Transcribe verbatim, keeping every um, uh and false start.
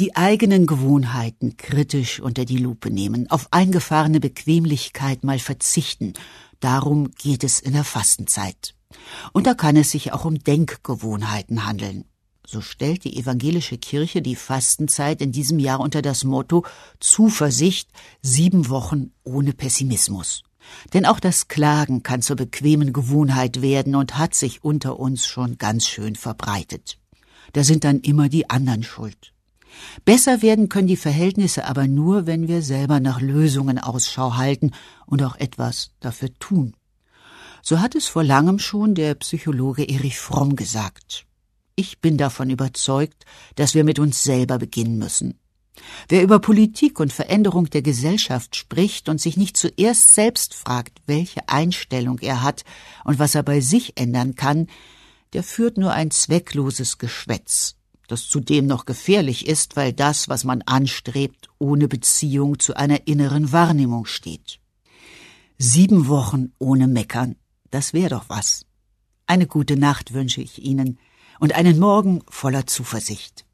Die eigenen Gewohnheiten kritisch unter die Lupe nehmen, auf eingefahrene Bequemlichkeit mal verzichten. Darum geht es in der Fastenzeit. Und da kann es sich auch um Denkgewohnheiten handeln. So stellt die evangelische Kirche die Fastenzeit in diesem Jahr unter das Motto Zuversicht, sieben Wochen ohne Pessimismus. Denn auch das Klagen kann zur bequemen Gewohnheit werden und hat sich unter uns schon ganz schön verbreitet. Da sind dann immer die anderen schuld. Besser werden können die Verhältnisse aber nur, wenn wir selber nach Lösungen Ausschau halten und auch etwas dafür tun. So hat es vor langem schon der Psychologe Erich Fromm gesagt. Ich bin davon überzeugt, dass wir mit uns selber beginnen müssen. Wer über Politik und Veränderung der Gesellschaft spricht und sich nicht zuerst selbst fragt, welche Einstellung er hat und was er bei sich ändern kann, der führt nur ein zweckloses Geschwätz, das zudem noch gefährlich ist, weil das, was man anstrebt, ohne Beziehung zu einer inneren Wahrnehmung steht. Sieben Wochen ohne Meckern, das wäre doch was. Eine gute Nacht wünsche ich Ihnen und einen Morgen voller Zuversicht.